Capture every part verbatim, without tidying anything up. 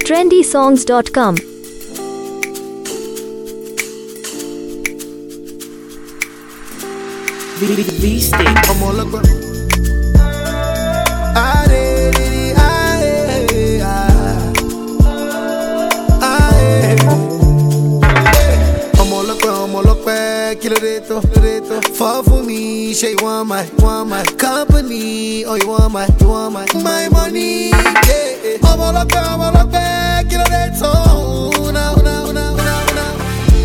trendy songs dot com. V-Stick. I'm all up. Ah, de, de, de, ah, eh, ah. Ah, eh. I'm all up, I'm all up, kilo de to, kilo de to. Fall for me, say you want my, want my company, or you want my, you want my, my money. Yeah, I'm all up, I'm all up, kilo de to. Now, now, now, now, now.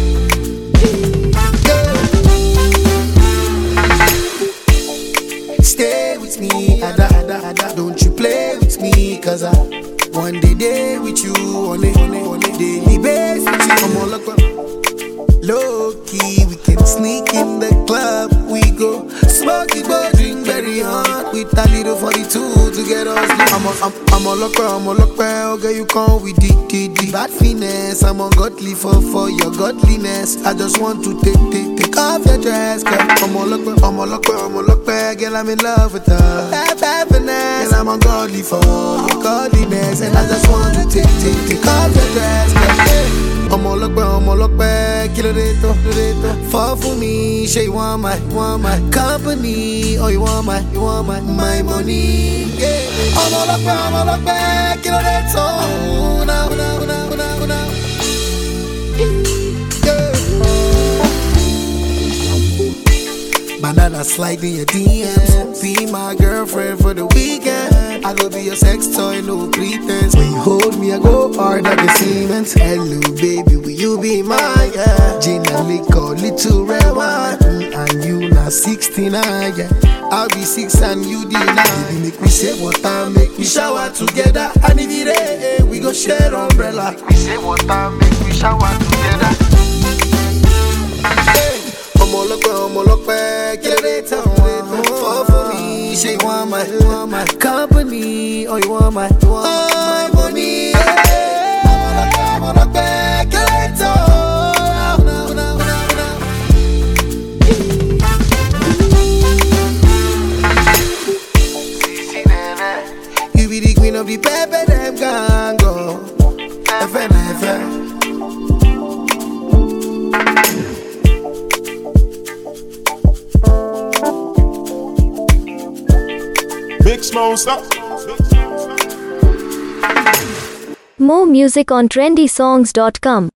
Stay with me, ada, ada, ada. Don't you play with me, cause I one day day with you, on a, on a, on a daily basis with you. I'm all up, low key, we can sneak in the club. We go smoke it, go drink very hard with a little forty-two to get us lit. I'm a, I'm, I'm all up, I'm all up, okay, you come with the, the, the bad finesse. I'm ungodly for, for your godliness. I just want to take, take, take off your dress, girl. I'm all up, I'm all up, I'm all up, girl, I'm in love with her. Bad, bad finesse, and I'm ungodly for your godliness. And I just want to take, take, take off your dress, girl. I'm all up, I'm all up, kilo de to, kilo de to. Fall for me, say you want my, want my company, or you want my, you want my, my money. Yeah. I'm all up, I'm all up, kilo de to. Now, now, now, now, now. Yeah. Banana slide in your D Ms. Be my girlfriend for the weekend. I go be your sex toy, no pretense. When you hold me, I go hard like a cement. Hello, baby, will you be mine? Yeah. Gin and liquor, little red wine. Mm, and you now sixty-nine, yeah. I'll be six and you D nine. You make me say water, make me shower together. And if it rain, we go share umbrella. Make me say water, make me shower together. I'm all up, I'm all up, kill it, fall for me. Say you want my, you want my company, or you want my, you want my money. I'm all up, I'm all up, kill it, now, now, now, now. You be the queen of the pepper, them gang go. F N F N. Big Smoke, stop. More music on trendy songs dot com.